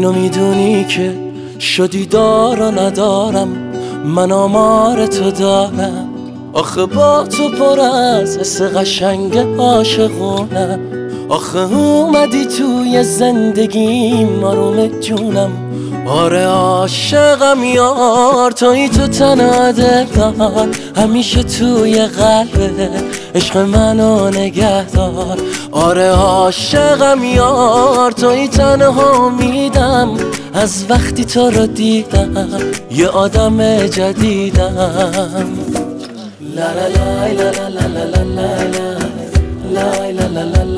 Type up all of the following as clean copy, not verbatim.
تو میدونی که شدی دار و ندارم، من آمار تو دارم. آخه با تو پر از حس قشنگ عاشقونم. آخه اومدی توی زندگیم آروم جونم. آره عاشقم یار، توی تو تنها دلدار، همیشه توی قلبه عشق منو نگه دار. آره عاشقم یار، توی تنها امیدم، از وقتی تو رو دیدم یه آدم جدیدم. لا لا لا لا لا لا لا لا لا لا لا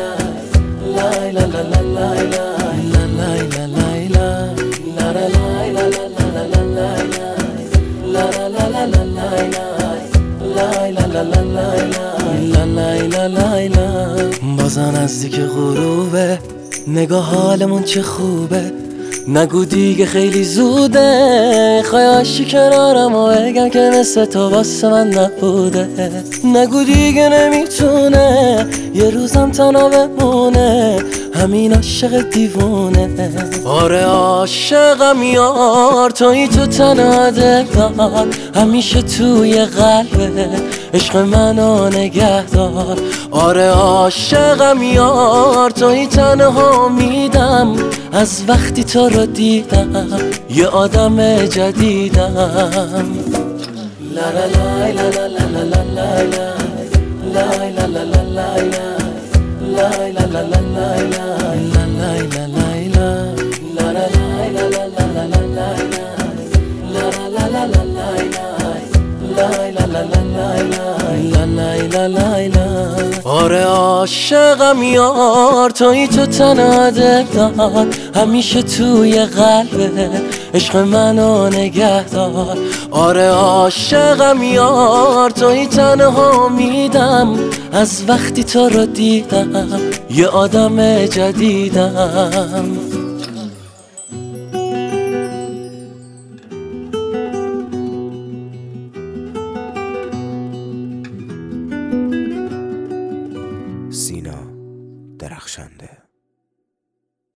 بازم نزدیک غروبه، نگاه حالمون چه خوبه. نگو دیگه خیلی زوده، خواهی کنارم و بگم که مثل تو واسه من نبوده. نگو دیگه نمیتونه یه روزم تنها بمونه، همین عاشق دیوونه. آره عاشقم یار، توی تو تنها دلدار، همیشه توی قلبه عشق منو نگه دار. آره عاشقم یار، توی تنها امیدم، از وقتی تو رو دیدم یه آدم جدیدم. لا لا لا لا لا لا لا لا لا لا آره عاشقم یار، توی تو تنها دلدار، همیشه توی قلبه عشق منو نگه دار. آره عاشقم یار، توی تنها امیدم، از وقتی تو رو دیدم یه آدم جدیدم.